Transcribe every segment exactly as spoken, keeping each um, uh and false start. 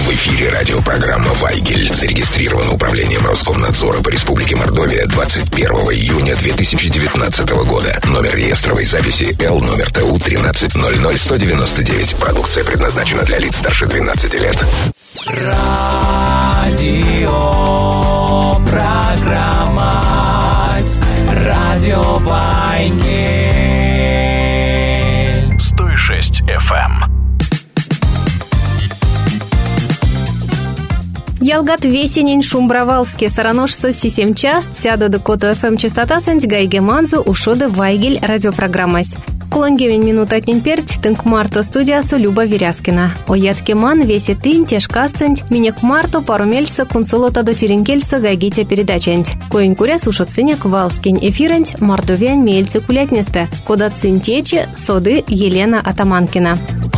В эфире радиопрограмма «Вайгель». Зарегистрирована управлением Роскомнадзора по Республике Мордовия двадцать первого июня две тысячи девятнадцатого года. Номер реестровой записи Л, номер ТУ тринадцать ноль ноль сто девяносто девять. Продукция предназначена для лиц старше двенадцати лет. Радио программа Радио Вайгель сто шесть эф эм. Ялгат весенень шумбравалске сараношсо сисем част сяду до кото эф эм частота сэнть гайге манзу ушоды Вайгель радиопрограммась. Кулонгевень минут отнень перть тынк марто студиясу Люба Веряскина. Оятке ман весе тынь тешкастынь минек марто пару мельса кунсулота до теренкельса гайгите передаченть. Коень куря сушот сынек валскень эфиренть мордовян мельцы кулятнесте. Кода цинь течи соды Елена Атаманкина.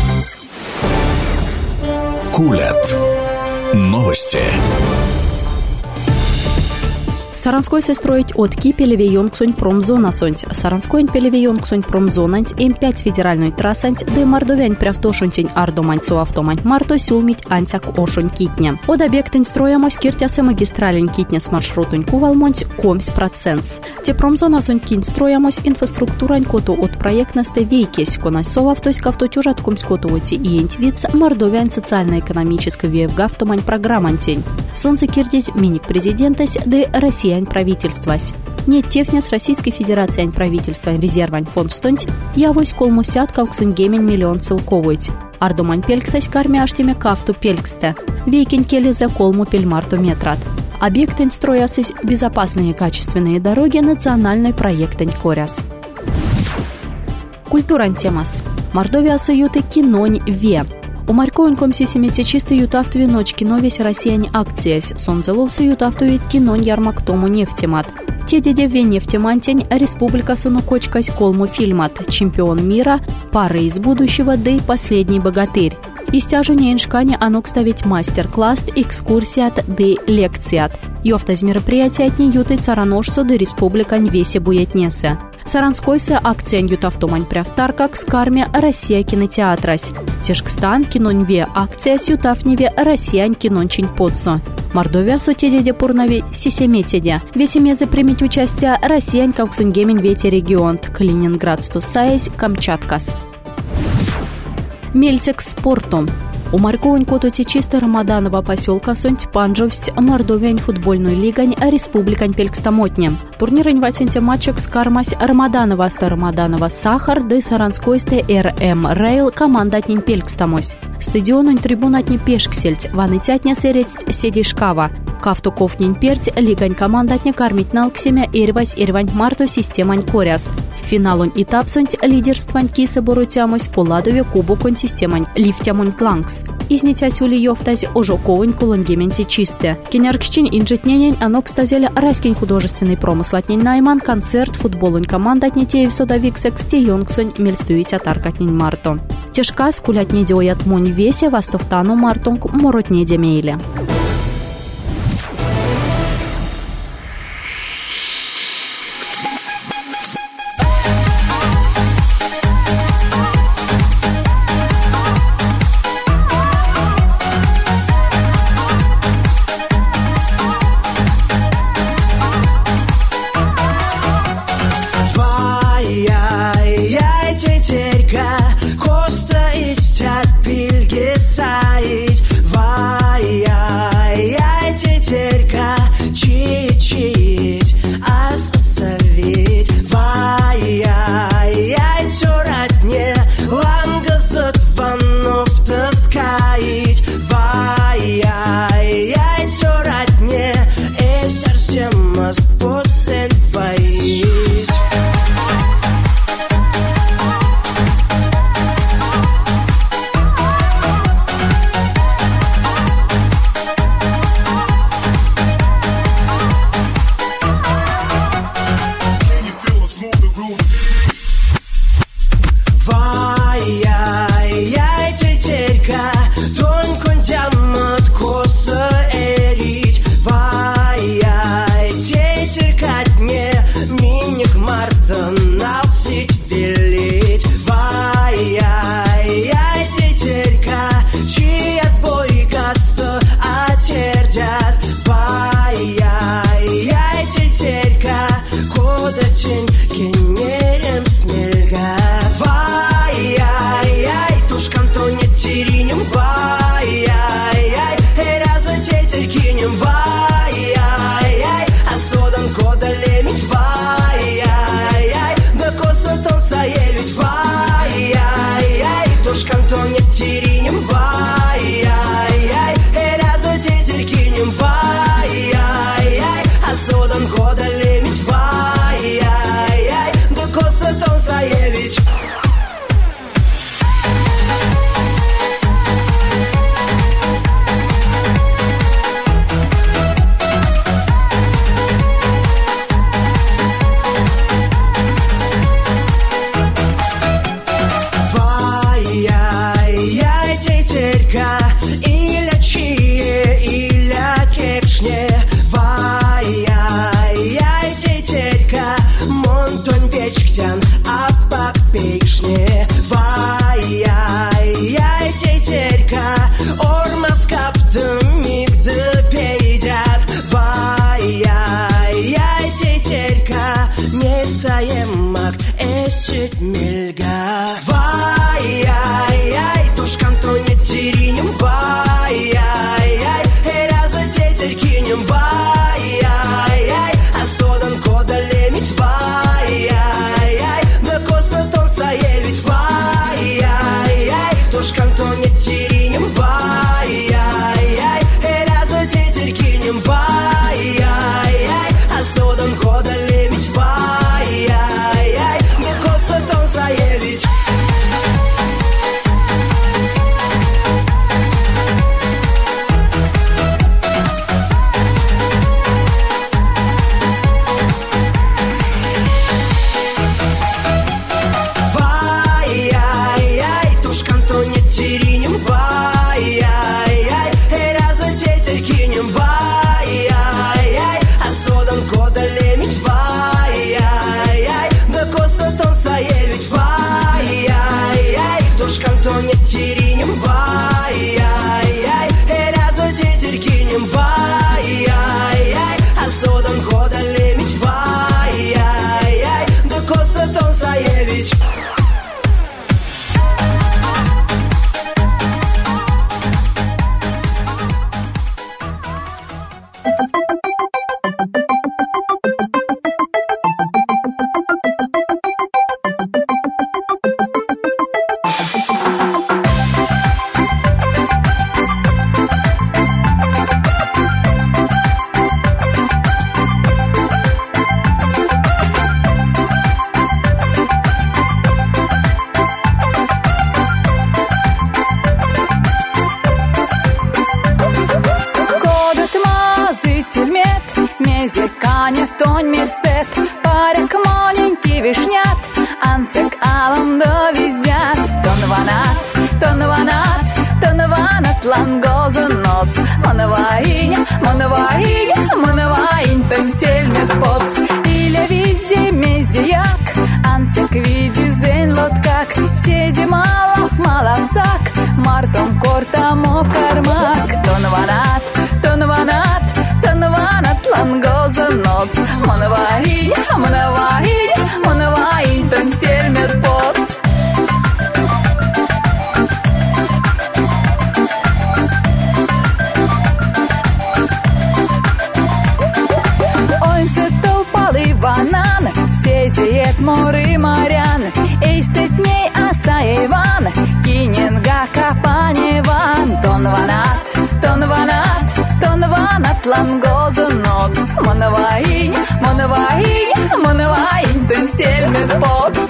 Кулят. Новости. Саранской строить от ки пелевейонксонь промзона сонть. Саранской пелевейонксонь промзонанть эм пять федеральной трассанть, де мордовянь прявтошонтень ардоманть суавтоманть марто сюлмить антяк ошонь китня. От объектень строямось киртясы магистралень китня с маршрутонь кувалмонть комсь процентс. Те промзона сонь кинь строямось инфраструктурань коту от проектности вейкесь конась совавтось кавтотюжат комсь коту оти иентвиц мордовянь социально-экономической веевгавтомань программантень. Солнце кирдись миник президентась, де Россия правительствась. Нет тефня с Российской Федерацией правительства резервань фонд стонть, явось колмусят калксунгемень миллион целковыть. Ардомань пельксась кармяштеме кафту пельксте. Вейкень келезе колму пельмарту метрат. Объектень строясись безопасные и качественные дороги национальной проектень коряс. Культуран темас. Мордовия союты кинонь ве. У Марьковин комсисимете чисто ютавтове ночь кино весь россияне акциясь. Солнцеловсы ютавтове кинонь ярмак тому нефтемат. Те дедеве нефтемантень республика сунукочкась колму фильмат. Чемпион мира, пары из будущего, да и последний богатырь. Истяжение иншкане анок ставить мастер-класс, экскурсиат, да лекцият. Ёфтаз мероприятия от неюты цараношсо да республика нвесе буетнесе. Саранскойся акция ютавтомань прявтаркак с карме Россия кинотеатрась. Тешкстан киноньве акция с ютавневе Россиян кинончин подсо. Мордовия сотедеде пурнави сисеметеде. Весемезе примить участие Россиян кавксунгемень вете регион Калининград стусаясь Камчаткас. Мельтек спортом. У Марьковань кототи чисто Рамаданова поселка сонть панжовсть Мордовянь футбольную лигань республикань пелькстамотне. Турнирань васенте матчек с кармась Рамаданова ста Рамаданова Сахар да Саранскойсте эр эм Рейл командатнень пелькстамось. Стадиононь трибунатне пешксельть ванытятня сереть седишкава. Кавтуковнень перть лигань командатне кармить налксемя эрвась эрвань марто системань коряс. Финалонь этап сонть лидерствань киса борутямось по ладове кубоконь системань лифтямонь кланкс. Изнетясюли ёфтази ожоковынь кулонгементи чисте. Кеняркщин инжетненень анок стазеля райскин художественный промыслатнень найман концерт футболонь командатне теев содавиксек стеёнксонь мельстуить атаркатнень марто. Тяжка скулятне деоят монь весе вастовтану мартонг моротне демейле. Коста истят пильги саить, вая. Иля чие, иля кекшне, вай-яй-яй, тетерька, монтон печктян, а попейшне, вай-яй-яй, тетерька, ормас каптым мигды пейдят, вай-яй-яй, тетерька, не саемак эсит мельга, вай-яй-яй, тушкан тронет теринем, вай-яй-яй, эраза тетерькинем, вай-яй-яй, а содан кода лемить, вай-яй-яй, да коста тон саевить, вай-яй-яй, тушкан тронет теринем, вай-яй-яй, эраза тетерькинем, вай-яй-яй, а содан кода лемить, вай-яй-яй, да коста тон саевить. Вай-яй-яй, тушкан тронет теринем, вай-яй-яй, эраза тетерькинем, вай-яй-яй, а содан кода лемить, вай-яй-яй, да коста тон саевить, вай-яй-яй, тушкан тронет теринем, вай-яй-яй, эраза тетерькинем, вай-яй-яй, а содан кода лемить, вай-яй-яй, да коста тон саевить. Kodot mazīt miet, meze kaņa toņ mirset, pārek moņiņķi višņat, ansek alam dovizdjat. Ton vanat, ton vanat, ton vanat langoza noc, mana vaiņa, mana vaiņa, mana vaiņa, ton selmet pots. Иля везде, мезде як, ансек види зен лоткак, седи малов, маловсак, мартом кортам окармак. Ton vanat, ton vanat, ton vanat langoza noc, mana vaiņa, mana vaiņa, mana vaiņa, ton selmet pots. Оймсе толпали банан, сидит моры морян, эйстет ней аса Иван, киненга капаневан. Ton vanat, ton vanat, ton vanat langoza noc, mana vaiņa, mana vaiņa, mana vaiņa, ton selmet pots.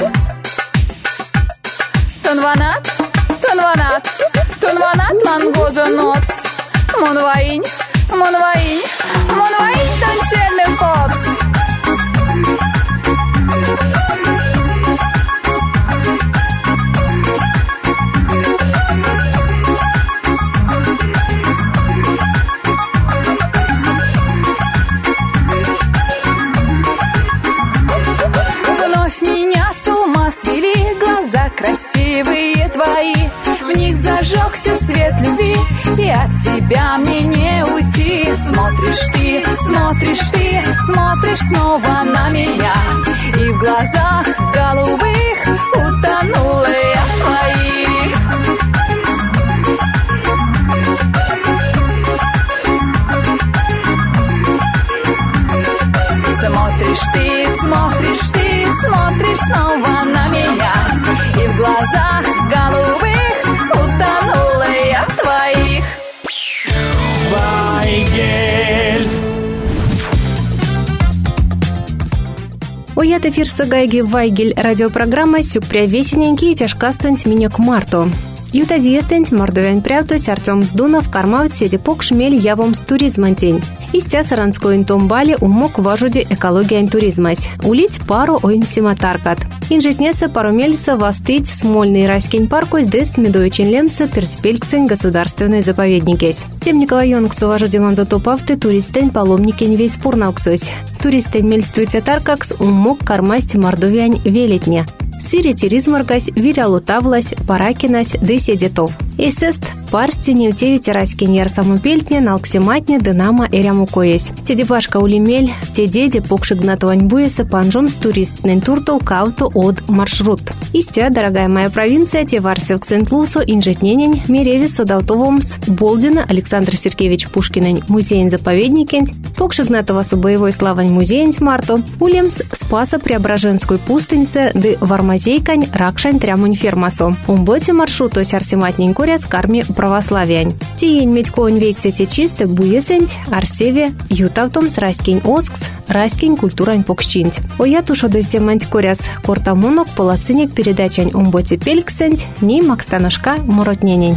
Ton vanat, ton vanat, ton vanat langoza noc, mana vaiņa, mana vaiņa, mana vaiņa, ton selmet pots. Вновь меня с ума свели глаза красивые твои, в них зажегся свет любви, и от тебя мне не уйти. Смотришь ты, смотришь ты, смотришь снова на меня, и в глазах голубых утонула я в твоих. Смотришь ты, смотришь ты, смотришь снова на меня, и в глазах голубых утонула я в твоих. Вайгель. Уят эфир сагайги Вайгель радиопрограмма сюк пря весененький и тяжкастонь минек марту. Ютазиестень мордовян прятусь Артем Сдунов кармавит седипок шмель явом с туризма день. Истя саранской томбали умок важуди экология туризмась. Улить пару ойн симатаркат. Инжетнеса парумельса вастыть смольный райский паркусь дес медовичен лемса перцпельксень государственной заповедникесь. Тем Николай Йонксу важуди манзатопавты туристень паломники весь пурнауксусь. Туристень мельствуйте таркакс умок кармасть мордовян велетне. Сири тиризмаргась, вирялутавлась, паракинась, дыся детов. Эсест парстине утевите раскиньер самопельтне, налксиматне, дынамо эрямукоесь. Тедипашка улемель, те деди покшигнатовань буеса панжом с туристнен турту кауту от маршрут. Истя, дорогая моя провинция, те варсев к Сент-Лусу, инжетненень, меревис содаутовомс, Болдина, Александр Сергеевич Пушкинень, музейн заповедникень, покшигнатова су боевой славань музейн Марту, улемс Спаса Преображенскую пустыньце, ды вармазейкань, ракшань трямунь фермасу. Умботе маршруту сярсиматнень коряс карми православиань. Тиень медькоень вейксете чисты буесенть, арсеве, ютавтом с райскинь оскс, райскинь культурань покщинть. Оя тушу достеманть коряс кортамунок полацинек передачань умботе пельксенть, ни макстанашка моротненень.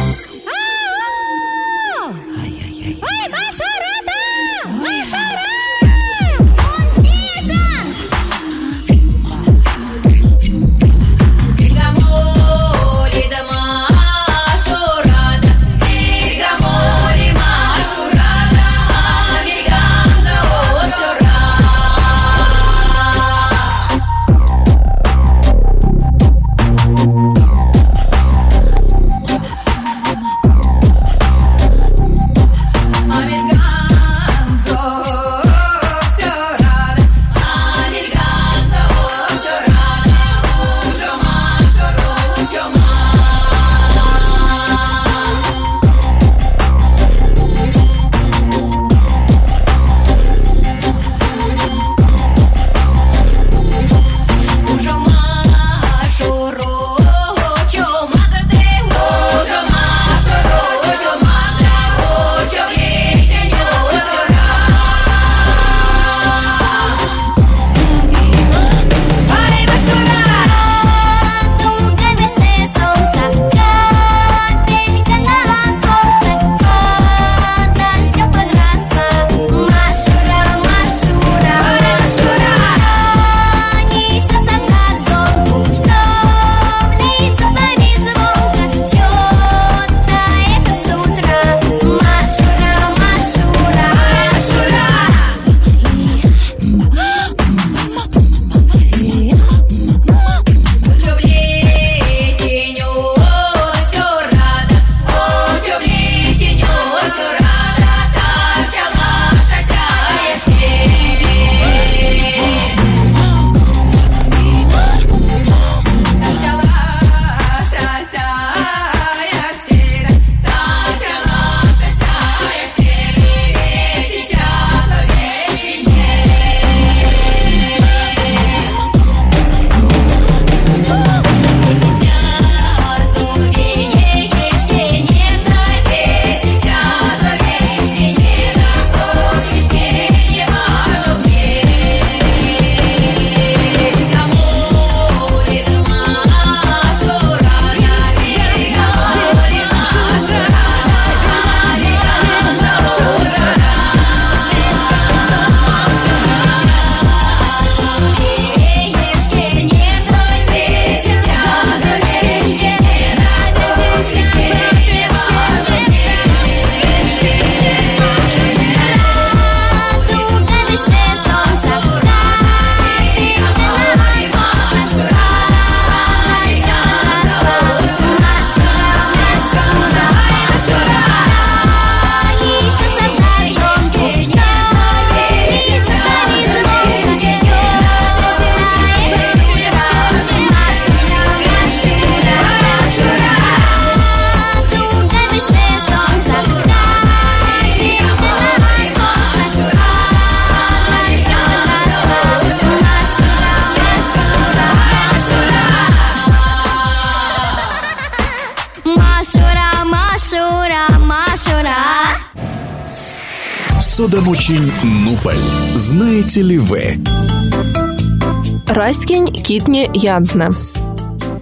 Судомучень Нуполь. Знаете ли вы? Райскинь китне янтна.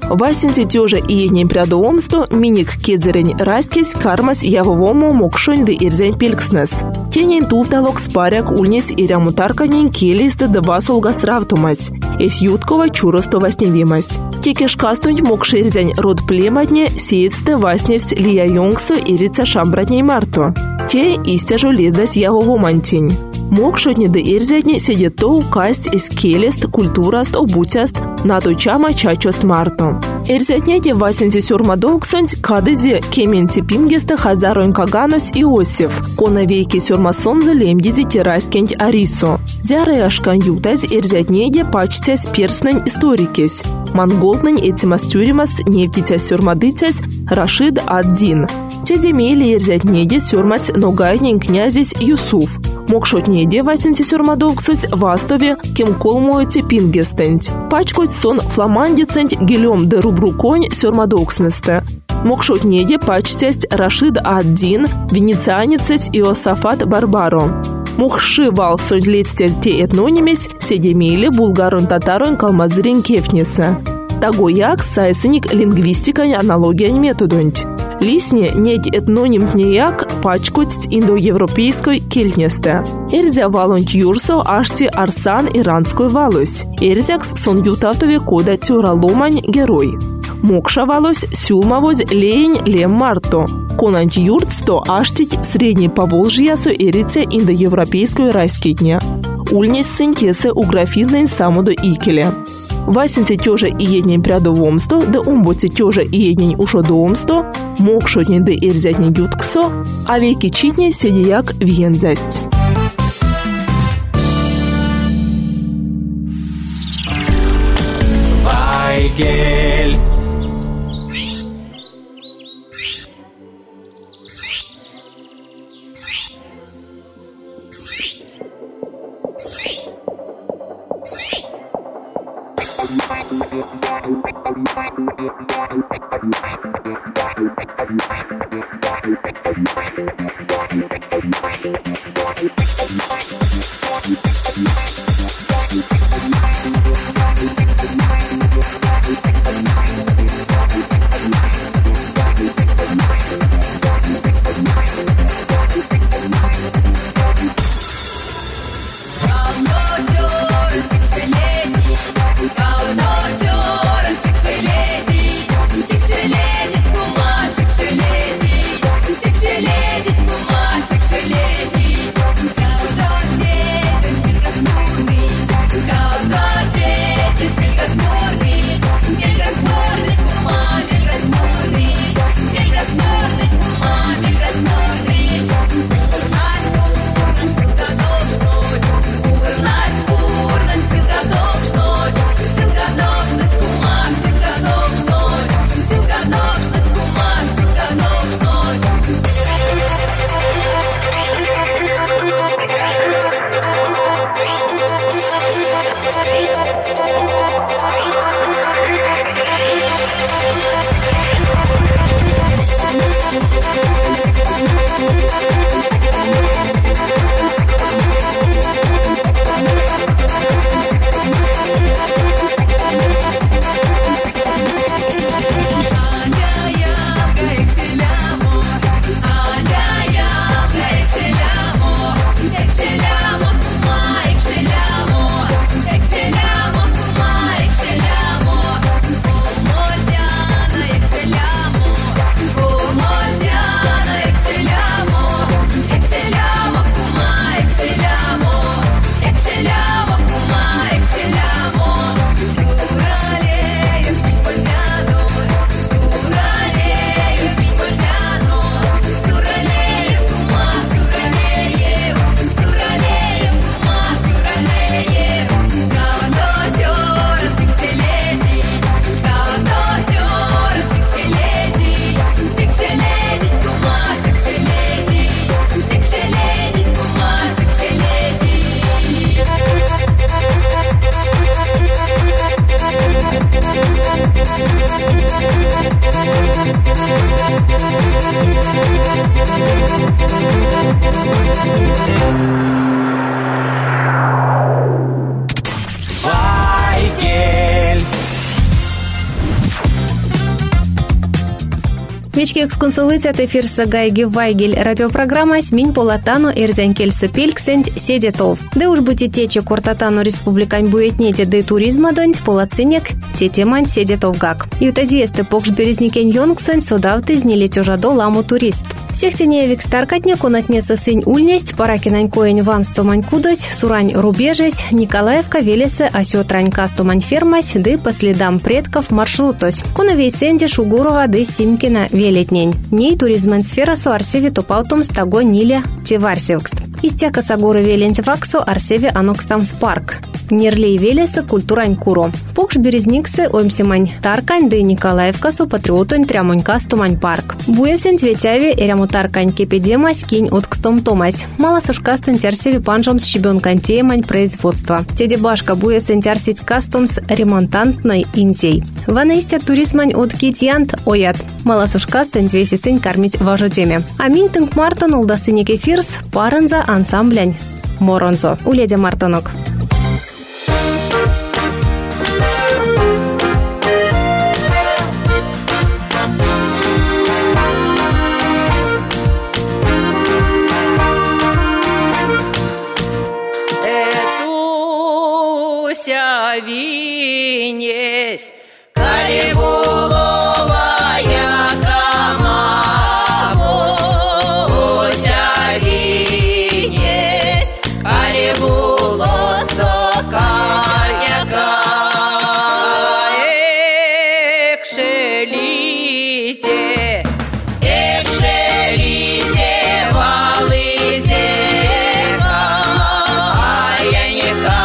Васенти тёжа иеднень прядоомсто миник кезерень раскесь кармас явовому мокшонь де ирзень пелькснес. Тенень туфталок спаряк ульнес ирямутарканень келисты де басолгас равтумась. Эс юткова чуросто васневимась. Текеш кастунь мокши ирзень род племадне сеецте васневсть лия йонгсо ирица шамбратней марто. Те истяжу лездась явовомантень. Мокшотни де ирзятни седет то укасть из келест культураст обутяст на то чама чачост марто. Ирзятняте васенти сюрмадоксонь кадызе кементи пингеста хазароин каганос Иосиф. Конавейки сюрмасонзо лемдизи тераскенть арисо. Зяры ашкан ютаз ирзятнеде пачтясь перснань историкес. Монголнань этимас тюримас нефтитясь сюрмадытясь Рашид ад-Дин. Тедемели ирзятнеде сюрмаць ногайнень князесь Юсуф. Мокшотнеде васенти сюрмадоксось вастове кем колмуете пингестенть. Пачкоть сон фламандиценть гелем де рубруконь сюрмадокснесте. Мокшотнеде пачтясть Рашид ад-Дин, венецианецесь Иосафат Барбаро. Мухши валсонь летстясь те этнонимесь, седемели булгарон татарон калмазырин кефнеса. Тагояк сайсеник лингвистикань аналогиянь методонть. Лисне неть этнонимтнеяк пачкоть индоевропейской кельтнесте. Эрзя валонть юрсо ашти арсан иранской валось. Эрзякс сон ютавтове кода тюраломань герой. Мокша валось сюлмавоз лень лем марто. Конант юртсто аштить средний поволжьясо эрице индоевропейской райскитня. Ульнес синтесы у графиннень самудо икеле. Васенти тёжа иеднень прядовомсто, да умботи тёжа иеднень ушодоомсто, мокшотнень да ирзятнень ютксо, а веки читне седияк вензасть. Вайгель. Велички эксконсулыцят эфирса Гайги Вайгель радиопрограмма «Смень полатану эрзянкельса пельксент седетов». Да уж будете тече кортатану республикань буетнете да туризма донь полацинек тетемань седетов гак. И утазиесты покш березникен йонгсен содавты знили тёжадо ламу турист. Сехтене викстаркатне конатнеса сынь ульнесть паракинань коень ван стомань кудось, сурань рубежесь, Николаевка велесе осётрань кастомань фермась, да по следам предков маршрутось. Коновей сенде Шугурова да Симкина велетнень. Ней туризмен сфера со арсеви топаутом стаго ниле теварсевкст. Истяка сагуры велентеваксо арсеви анокстамс парк. Нерлей велеса культурань куро. Покш березниксы оймсимань таркань да Николаевка со патриотонь трямонь кастомань парк. Буесен тветяве эряму таркань кепедемась кинь откстом томась. Мала сушкастен терсеви панжом с щебенкань теемань производства. Теде башка буесен терсить кастомс ремонтантной интей. Ванестя туризмань от китьянт оят. Мала сушкастен твесисень кормить важо теме. Аминь тынк мартон улдасыник эфирс парынза ансамблянь моронзо. Уледя мартонок. Винесь, Калибуловая кама, Буся винесь, Калибуло стоканяка, Экшелизе, Экшелизе, Валызе, Каяника.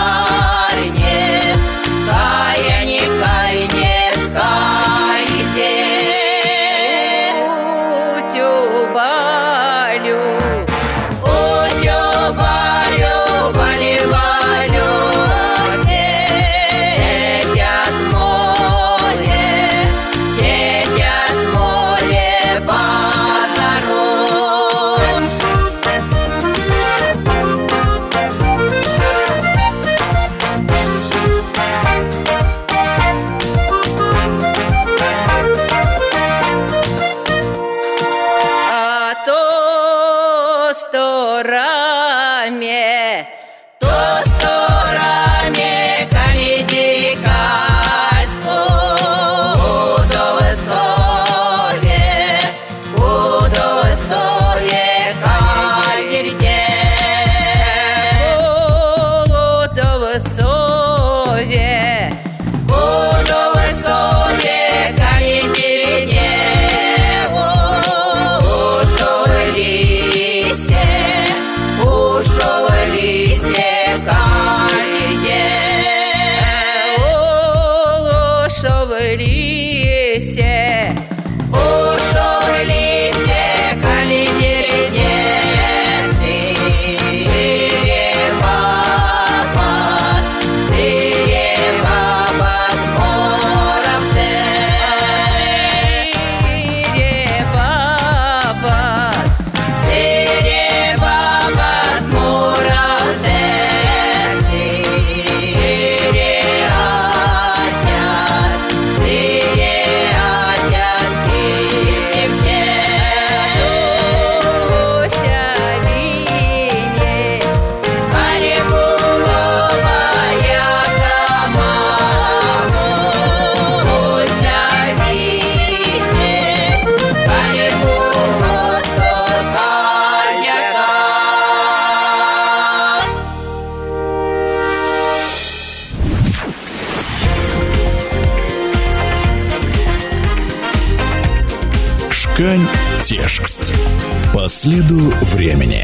Шкань-текст. По следу времени.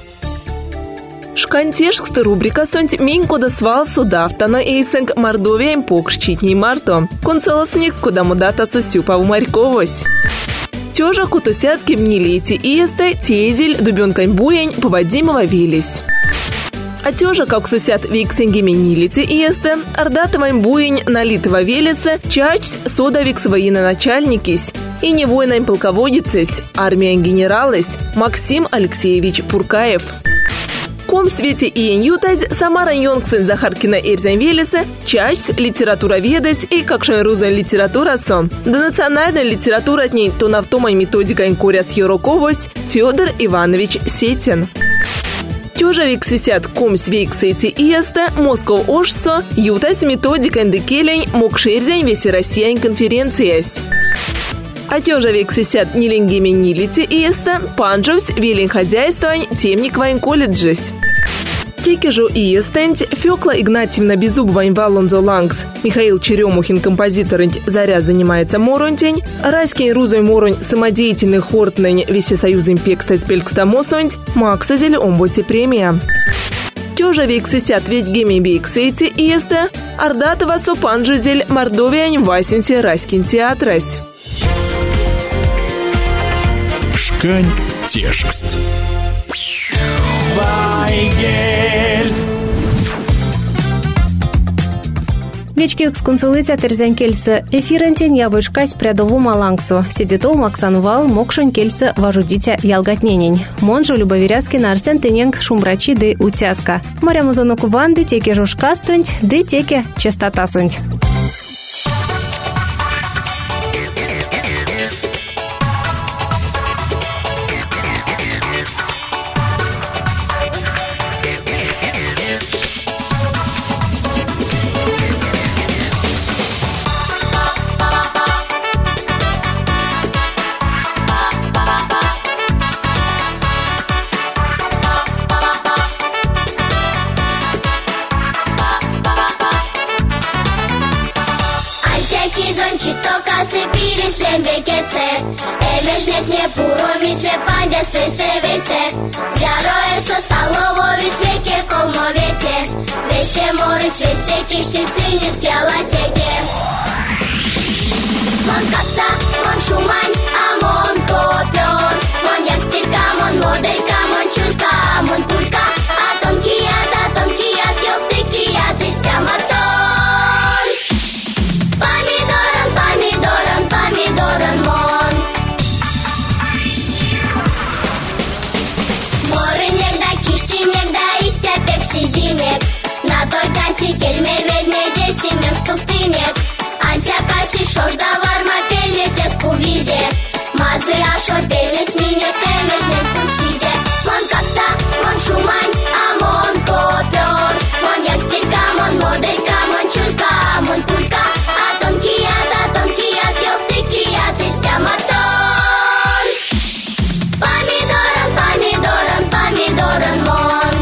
Шкань-текст рубрика сонть минь кода свал судавтана эйсенг Мордовия им покшчитней марто. Концелосник кода мудата сусюпа в Марьковось. Тёжа кутусятки мнилети иесте тезель дубёнкань буень поводимого вились. А тёжа как сусят виксенги менилити иесте ардатовань буень налитого велеса чачсь содавикс военачальникись. И не воином полководицесь, армия генералась Максим Алексеевич Пуркаев. ком свете и инютать Самара Йонгсен Захаркина Эрзен Велеса, часть литература ведать и как шенрузен литература сон. Да национальная литература от ней то навтомой методика инкоря с Юроковость Федор Иванович Сетин. Тёжавик сисят ком свейк сети иеста Москва ошсо ютать методика индекелень мокшерзень веси Россиян конференциясь. А тёжавик сисят ниленгеми нилити иеста панжовс велень хозяйствовань темник вайн колледжес. Текежу иестенць Фёкла Игнатьевна Беззубовань Валонзо Лангс, Михаил Черемухин композиторынь Заря занимается моронтень, Райский Рузой Моронь самодеятельный хортнень Весесоюзым пекстать пелькстамосонть, Максозель омботи премия. Тёжавик сисят ведь геми бейксейти иеста Ардатова сопанжузель Мордовиань Васенти Раськин театрась. Шкань текст. Вайгель. Вечки эксконсулыця терзян кельса эфирентен явышкась прядову малангсу. Сидетов Максанвал мокшон кельса важудитя ялгатненень. Монжу любоверяски нарсен тененг шумрачи де утяска. Моря музону куванды теке жушкастунть, де теке частотасунть. Не пуровиче пандя свесе весе Зяроe со столовович веке колмовете Весе морыч весе кишчицы не съела теке Мон капса, мон шумань, а мон копер Мон як стирка, мон моделька, мон чурка, мон пулька А тонкия, да тонкия, тёвтыкия, ты ся мотор Помидоран, помидоран, помидоран, мон На той канці кельме ведне десімем стуфтинек Антя каші шош да варма пельне тез кувізе Мази ашо пельне сміне темежне пупсізе Мон капста, мон шумань, а мон копер Мон як стирка, мон моделька, мон чурка, мон пулька А тонкия, да тонкия, тёвтыкия, ты ся мотор Помидоран, помидоран, помидоран, мон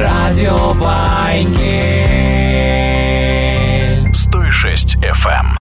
Радио Вайгель. сто шесть эф эм.